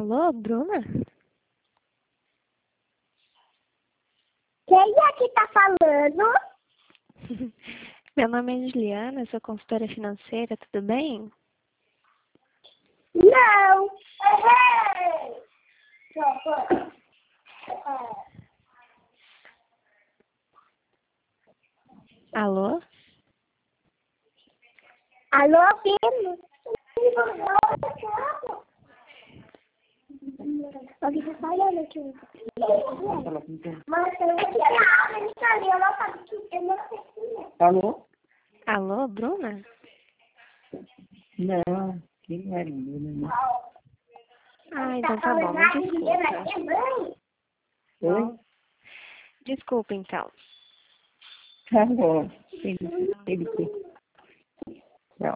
Alô, Bruna? Quem é que tá falando? Meu nome é Juliana, sou consultora financeira, tudo bem? Não. Alô? Alô, filho? Alguém tá falando aqui. Mas eu vou tirar a aula de saber, eu não sabia que eu não sei quem é. Alô? Alô, Bruna? Não, quem é Bruna? Ah, então tá bom, me desculpa. Oi? Desculpa, então. Tá bom. Ele